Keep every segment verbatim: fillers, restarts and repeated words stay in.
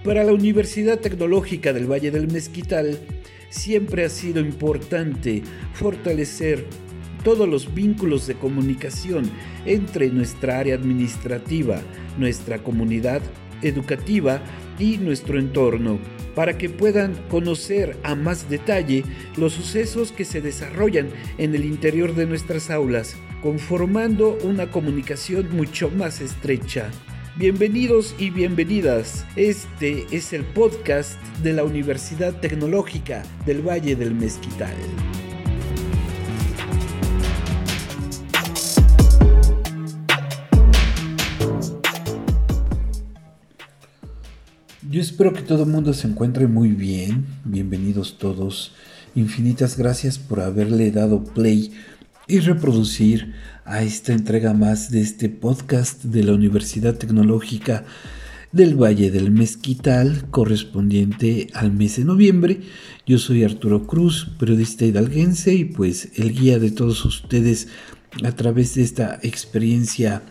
Para la Universidad Tecnológica del Valle del Mezquital, siempre ha sido importante fortalecer todos los vínculos de comunicación entre nuestra área administrativa, nuestra comunidad educativa y nuestro entorno, para que puedan conocer a más detalle los sucesos que se desarrollan en el interior de nuestras aulas, conformando una comunicación mucho más estrecha. Bienvenidos y bienvenidas. Este es el podcast de la Universidad Tecnológica del Valle del Mezquital. Yo espero que todo el mundo se encuentre muy bien. Bienvenidos todos. Infinitas gracias por haberle dado play y reproducir a esta entrega más de este podcast de la Universidad Tecnológica del Valle del Mezquital, correspondiente al mes de noviembre. Yo soy Arturo Cruz, periodista hidalguense y pues el guía de todos ustedes a través de esta experiencia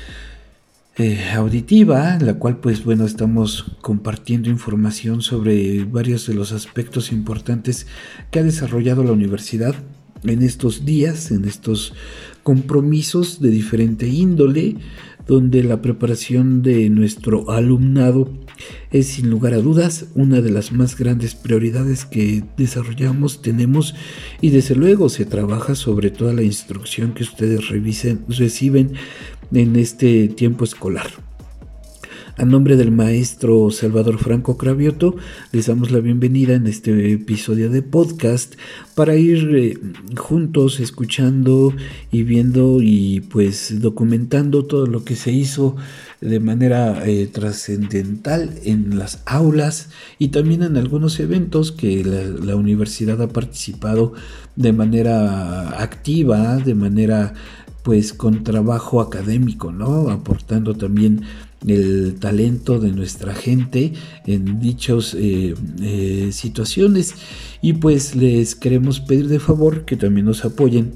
eh, auditiva, en la cual pues bueno estamos compartiendo información sobre varios de los aspectos importantes que ha desarrollado la universidad en estos días, en estos compromisos de diferente índole, donde la preparación de nuestro alumnado es sin lugar a dudas una de las más grandes prioridades que desarrollamos, tenemos, y desde luego se trabaja sobre toda la instrucción que ustedes revisen, reciben en este tiempo escolar. A nombre del maestro Salvador Franco Cravioto, les damos la bienvenida en este episodio de podcast para ir eh, juntos escuchando y viendo y pues documentando todo lo que se hizo de manera eh, trascendental en las aulas y también en algunos eventos que la, la universidad ha participado de manera activa, de manera pues con trabajo académico, ¿no? Aportando también el talento de nuestra gente en dichas eh, eh, situaciones, y pues les queremos pedir de favor que también nos apoyen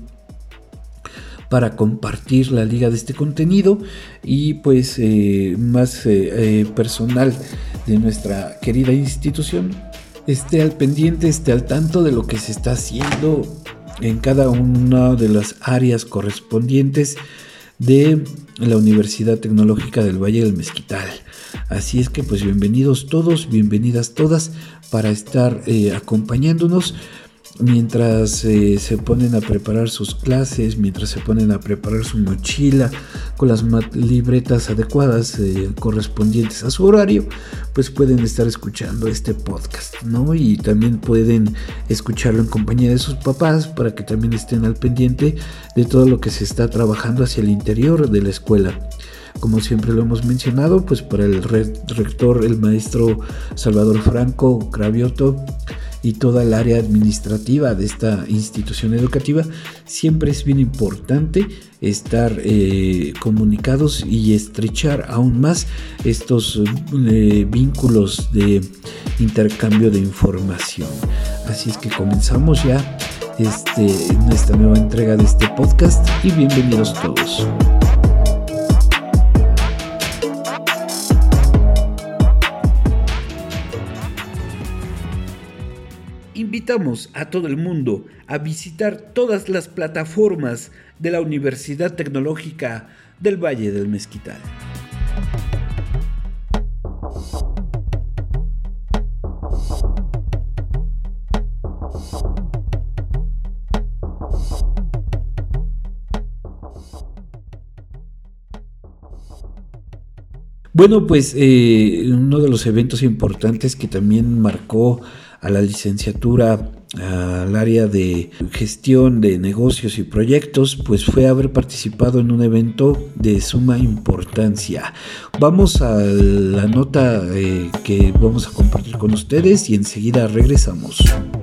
para compartir la liga de este contenido y pues eh, más eh, eh, personal de nuestra querida institución esté al pendiente, esté al tanto de lo que se está haciendo en cada una de las áreas correspondientes de la Universidad Tecnológica del Valle del Mezquital. Así es que pues bienvenidos todos, bienvenidas todas para estar eh, acompañándonos mientras eh, se ponen a preparar sus clases, mientras se ponen a preparar su mochila con las libretas adecuadas eh, correspondientes a su horario, pues pueden estar escuchando este podcast, ¿no? Y también pueden escucharlo en compañía de sus papás para que también estén al pendiente de todo lo que se está trabajando hacia el interior de la escuela. Como siempre lo hemos mencionado, pues para el rector, el maestro Salvador Franco Cravioto, y toda el área administrativa de esta institución educativa, siempre es bien importante estar eh, comunicados y estrechar aún más estos eh, vínculos de intercambio de información. Así es que comenzamos ya este, esta nueva entrega de este podcast y bienvenidos todos. Invitamos a todo el mundo a visitar todas las plataformas de la Universidad Tecnológica del Valle del Mezquital. Bueno, pues eh, uno de los eventos importantes que también marcó a la licenciatura, al área de gestión de negocios y proyectos, pues fue haber participado en un evento de suma importancia. Vamos a la nota eh, que vamos a compartir con ustedes y enseguida regresamos.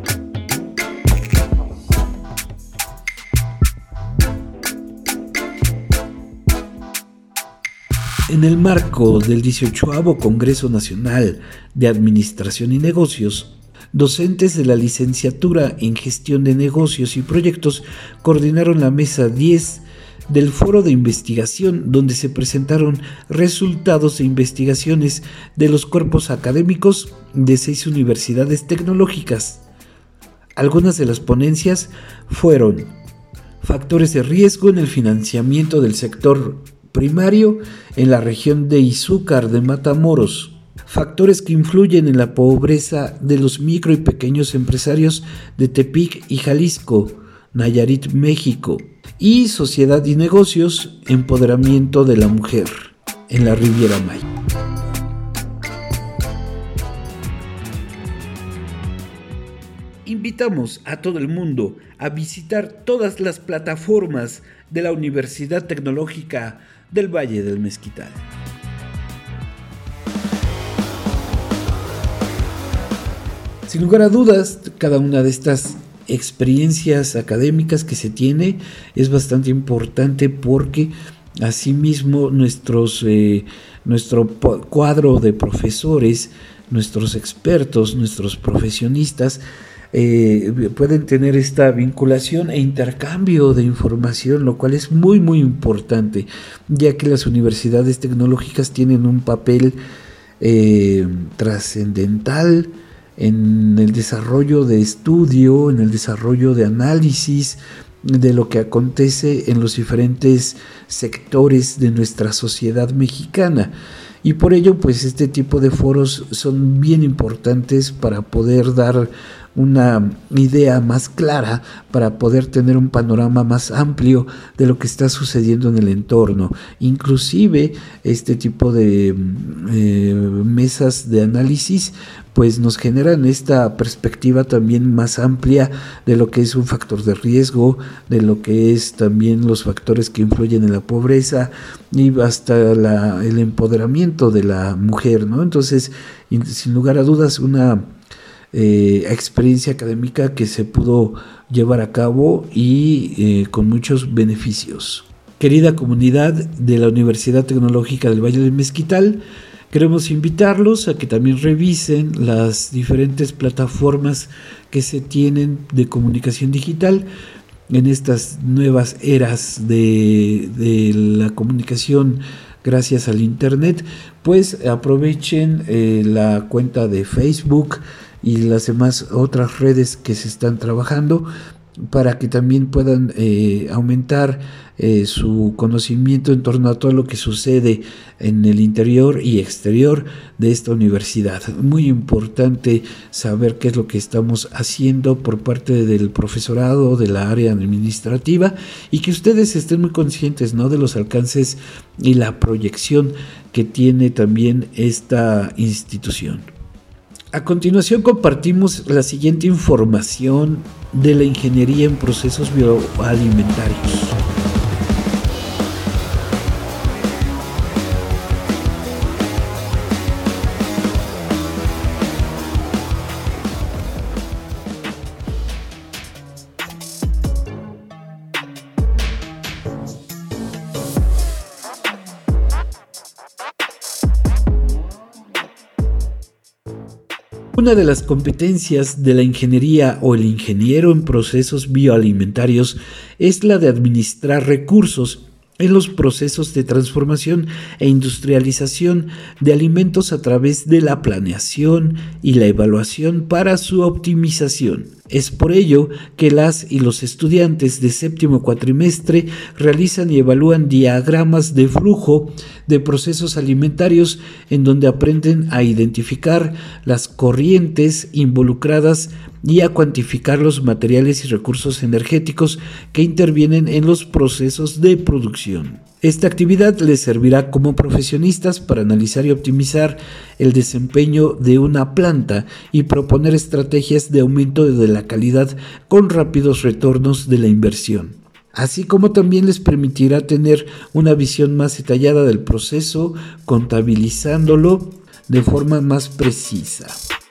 En el marco del dieciochavo Congreso Nacional de Administración y Negocios, docentes de la licenciatura en Gestión de Negocios y Proyectos coordinaron la mesa diez del foro de investigación, donde se presentaron resultados de investigaciones de los cuerpos académicos de seis universidades tecnológicas. Algunas de las ponencias fueron factores de riesgo en el financiamiento del sector primario en la región de Izúcar de Matamoros, factores que influyen en la pobreza de los micro y pequeños empresarios de Tepic y Jalisco, Nayarit, México, y sociedad y negocios, empoderamiento de la mujer en la Riviera Maya. Invitamos a todo el mundo a visitar todas las plataformas de la Universidad Tecnológica del Valle del Mezquital. Sin lugar a dudas, cada una de estas experiencias académicas que se tiene es bastante importante porque asimismo nuestros, eh, nuestro cuadro de profesores, nuestros expertos, nuestros profesionistas eh, pueden tener esta vinculación e intercambio de información, lo cual es muy muy importante, ya que las universidades tecnológicas tienen un papel eh, trascendental en el desarrollo de estudio, en el desarrollo de análisis de lo que acontece en los diferentes sectores de nuestra sociedad mexicana. Y por ello, pues este tipo de foros son bien importantes para poder dar una idea más clara, para poder tener un panorama más amplio de lo que está sucediendo en el entorno. Inclusive este tipo de eh, mesas de análisis pues nos generan esta perspectiva también más amplia de lo que es un factor de riesgo, de lo que es también los factores que influyen en la pobreza y hasta la, el empoderamiento de la mujer, ¿no? Entonces, sin lugar a dudas, una eh, experiencia académica que se pudo llevar a cabo y eh, con muchos beneficios. Querida comunidad de la Universidad Tecnológica del Valle del Mezquital, queremos invitarlos a que también revisen las diferentes plataformas que se tienen de comunicación digital en estas nuevas eras de, de la comunicación gracias al internet. Pues aprovechen eh, la cuenta de Facebook y las demás otras redes que se están trabajando para que también puedan eh, aumentar eh, su conocimiento en torno a todo lo que sucede en el interior y exterior de esta universidad. Muy importante saber qué es lo que estamos haciendo por parte del profesorado, de la área administrativa, y que ustedes estén muy conscientes, ¿no?, de los alcances y la proyección que tiene también esta institución. A continuación compartimos la siguiente información de la ingeniería en procesos bioalimentarios. Una de las competencias de la ingeniería o el ingeniero en procesos bioalimentarios es la de administrar recursos en los procesos de transformación e industrialización de alimentos a través de la planeación y la evaluación para su optimización. Es por ello que las y los estudiantes de séptimo cuatrimestre realizan y evalúan diagramas de flujo de procesos alimentarios en donde aprenden a identificar las corrientes involucradas y a cuantificar los materiales y recursos energéticos que intervienen en los procesos de producción. Esta actividad les servirá como profesionistas para analizar y optimizar el desempeño de una planta y proponer estrategias de aumento de la calidad con rápidos retornos de la inversión, así como también les permitirá tener una visión más detallada del proceso, contabilizándolo de forma más precisa.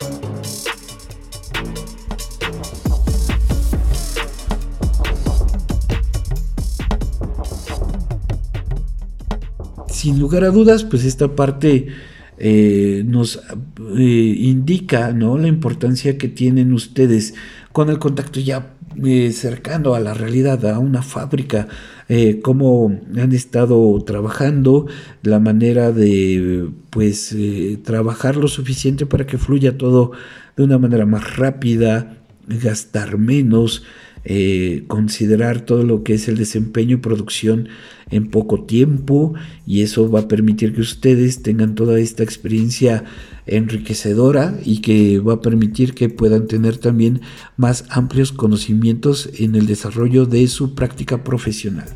Sin lugar a dudas, pues esta parte eh, nos eh, indica, ¿no?, la importancia que tienen ustedes con el contacto ya eh, cercano a la realidad, a una fábrica, eh, cómo han estado trabajando, la manera de pues eh, trabajar lo suficiente para que fluya todo de una manera más rápida, gastar menos, eh, considerar todo lo que es el desempeño y producción en poco tiempo, y eso va a permitir que ustedes tengan toda esta experiencia enriquecedora y que va a permitir que puedan tener también más amplios conocimientos en el desarrollo de su práctica profesional.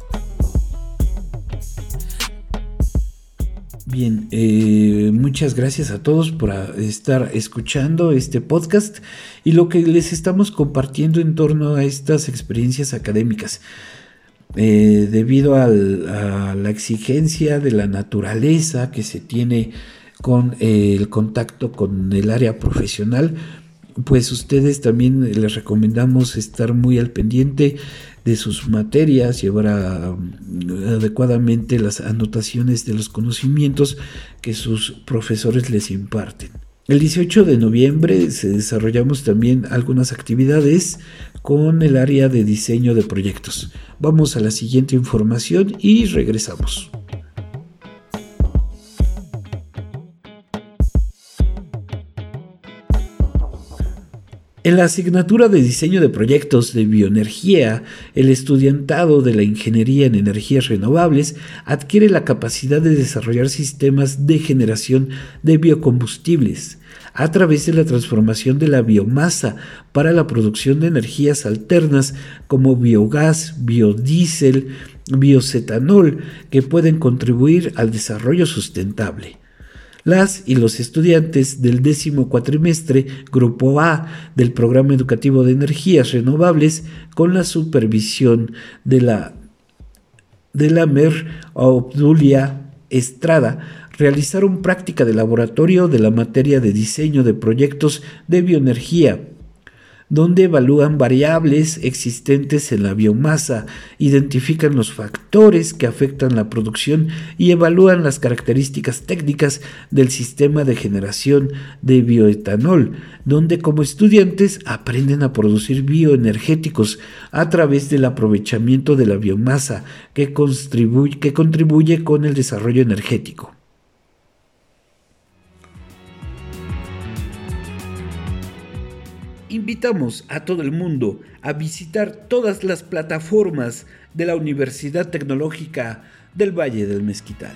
Bien, eh, muchas gracias a todos por estar escuchando este podcast y lo que les estamos compartiendo en torno a estas experiencias académicas. Eh, debido al, a la exigencia de la naturaleza que se tiene con eh, el contacto con el área profesional, pues ustedes también les recomendamos estar muy al pendiente de sus materias, llevar a, adecuadamente las anotaciones de los conocimientos que sus profesores les imparten. El dieciocho de noviembre se desarrollamos también algunas actividades con el área de diseño de proyectos. Vamos a la siguiente información y regresamos. En la asignatura de diseño de proyectos de bioenergía, el estudiantado de la ingeniería en energías renovables adquiere la capacidad de desarrollar sistemas de generación de biocombustibles a través de la transformación de la biomasa para la producción de energías alternas como biogás, biodiesel, biocetanol, que pueden contribuir al desarrollo sustentable. Las y los estudiantes del décimo cuatrimestre, Grupo A, del Programa Educativo de Energías Renovables, con la supervisión de la, de la M E R Obdulia Estrada, realizaron práctica de laboratorio de la materia de diseño de proyectos de bioenergía, donde evalúan variables existentes en la biomasa, identifican los factores que afectan la producción y evalúan las características técnicas del sistema de generación de bioetanol, donde como estudiantes aprenden a producir bioenergéticos a través del aprovechamiento de la biomasa que contribuye, que contribuye con el desarrollo energético. Invitamos a todo el mundo a visitar todas las plataformas de la Universidad Tecnológica del Valle del Mezquital.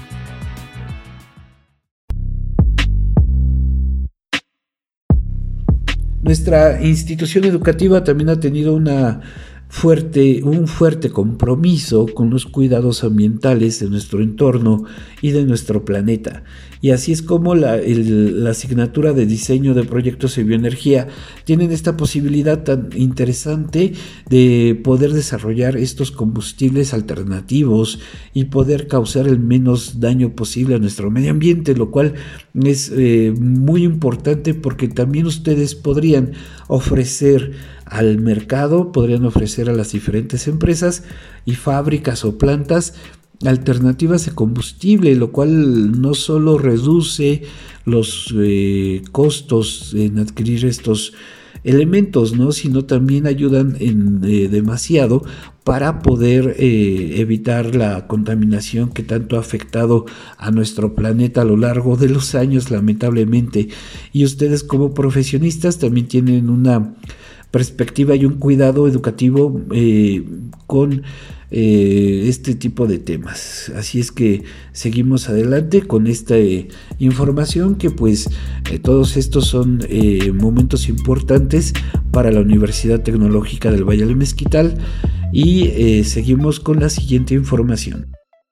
Nuestra institución educativa también ha tenido una fuerte, un fuerte compromiso con los cuidados ambientales de nuestro entorno y de nuestro planeta. Y así es como la, el, la asignatura de diseño de proyectos de bioenergía tienen esta posibilidad tan interesante de poder desarrollar estos combustibles alternativos y poder causar el menos daño posible a nuestro medio ambiente, lo cual es eh, muy importante porque también ustedes podrían ofrecer al mercado, podrían ofrecer a las diferentes empresas y fábricas o plantas alternativas de combustible, lo cual no solo reduce los eh, costos en adquirir estos elementos, ¿no?, sino también ayudan en, eh, demasiado para poder eh, evitar la contaminación que tanto ha afectado a nuestro planeta a lo largo de los años, lamentablemente. Y ustedes como profesionistas también tienen una perspectiva y un cuidado educativo eh, con eh, este tipo de temas. Así es que seguimos adelante con esta eh, información que pues eh, todos estos son eh, momentos importantes para la Universidad Tecnológica del Valle del Mezquital y eh, seguimos con la siguiente información.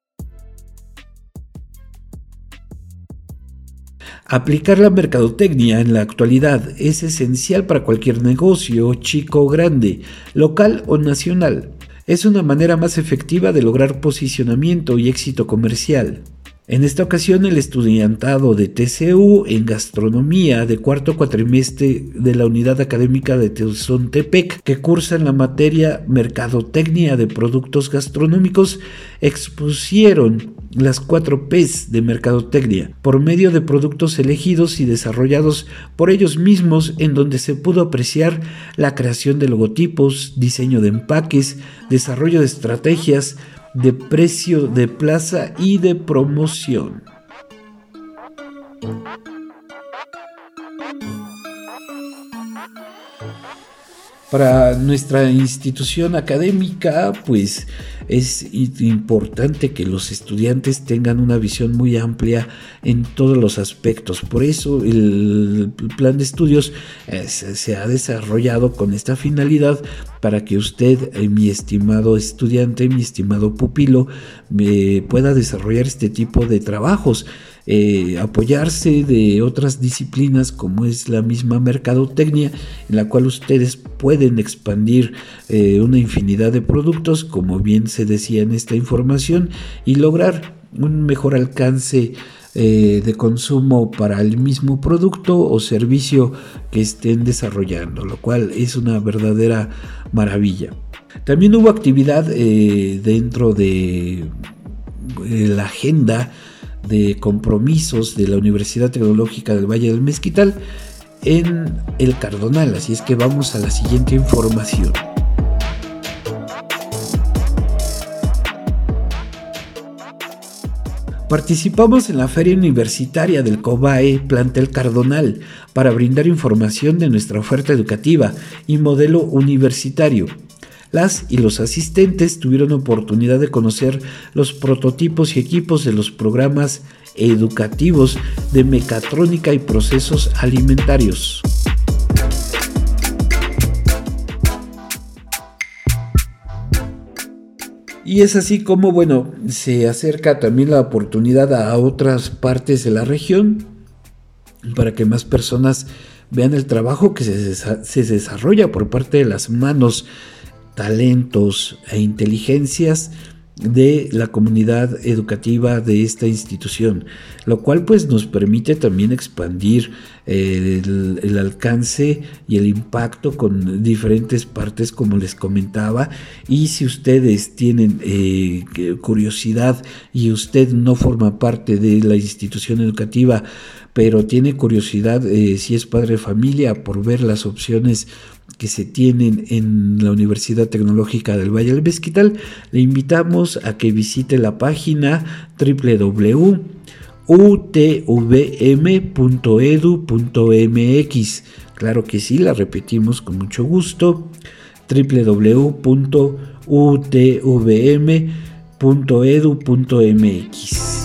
Aplicar la mercadotecnia en la actualidad es esencial para cualquier negocio, chico o grande, local o nacional. Es una manera más efectiva de lograr posicionamiento y éxito comercial. En esta ocasión, el estudiantado de T C U en gastronomía de cuarto cuatrimestre de la unidad académica de Tezontepec, que cursa en la materia mercadotecnia de productos gastronómicos, expusieron las cuatro P's de mercadotecnia, por medio de productos elegidos y desarrollados por ellos mismos, en donde se pudo apreciar la creación de logotipos, diseño de empaques, desarrollo de estrategias de precio de plaza y de promoción. Para nuestra institución académica, pues es importante que los estudiantes tengan una visión muy amplia en todos los aspectos. Por eso el plan de estudios eh, se ha desarrollado con esta finalidad, para que usted, eh, mi estimado estudiante, mi estimado pupilo, eh, pueda desarrollar este tipo de trabajos. Eh, apoyarse de otras disciplinas como es la misma mercadotecnia, en la cual ustedes pueden expandir eh, una infinidad de productos, como bien se decía en esta información, y lograr un mejor alcance eh, de consumo para el mismo producto o servicio que estén desarrollando, lo cual es una verdadera maravilla. También hubo actividad eh, dentro de eh, la agenda de compromisos de la Universidad Tecnológica del Valle del Mezquital en el Cardonal, así es que vamos a la siguiente información. Participamos en la Feria Universitaria del COBAE Plantel Cardonal para brindar información de nuestra oferta educativa y modelo universitario. Las y los asistentes tuvieron oportunidad de conocer los prototipos y equipos de los programas educativos de mecatrónica y procesos alimentarios. Y es así como, bueno, se acerca también la oportunidad a otras partes de la región para que más personas vean el trabajo que se, se desarrolla por parte de las manos, talentos e inteligencias de la comunidad educativa de esta institución, lo cual pues nos permite también expandir eh, el, el alcance y el impacto con diferentes partes, como les comentaba. Y si ustedes tienen eh, curiosidad y usted no forma parte de la institución educativa, pero tiene curiosidad, eh, si es padre de familia, por ver las opciones que se tienen en la Universidad Tecnológica del Valle del Mezquital, le invitamos a que visite la página doble u doble u doble u punto u t v m punto e d u punto m x. Claro que sí, la repetimos con mucho gusto: doble u doble u doble u punto u t v m punto e d u punto m x.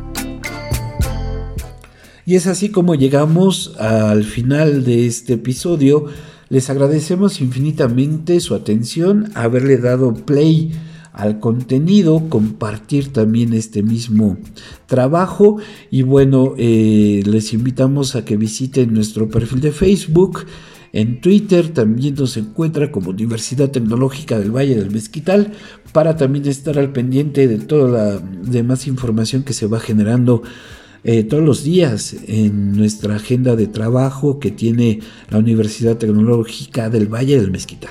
Y es así como llegamos al final de este episodio. Les agradecemos infinitamente su atención, haberle dado play al contenido, compartir también este mismo trabajo. Y bueno, eh, les invitamos a que visiten nuestro perfil de Facebook. En Twitter también nos encuentra como Universidad Tecnológica del Valle del Mezquital, para también estar al pendiente de toda la demás información que se va generando Eh, todos los días en nuestra agenda de trabajo que tiene la Universidad Tecnológica del Valle del Mezquital.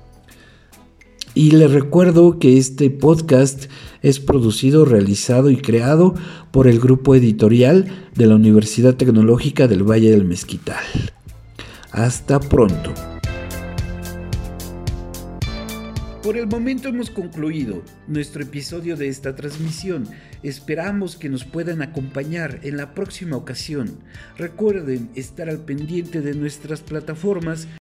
Y les recuerdo que este podcast es producido, realizado y creado por el grupo editorial de la Universidad Tecnológica del Valle del Mezquital. Hasta pronto. Por el momento hemos concluido nuestro episodio de esta transmisión. Esperamos que nos puedan acompañar en la próxima ocasión. Recuerden estar al pendiente de nuestras plataformas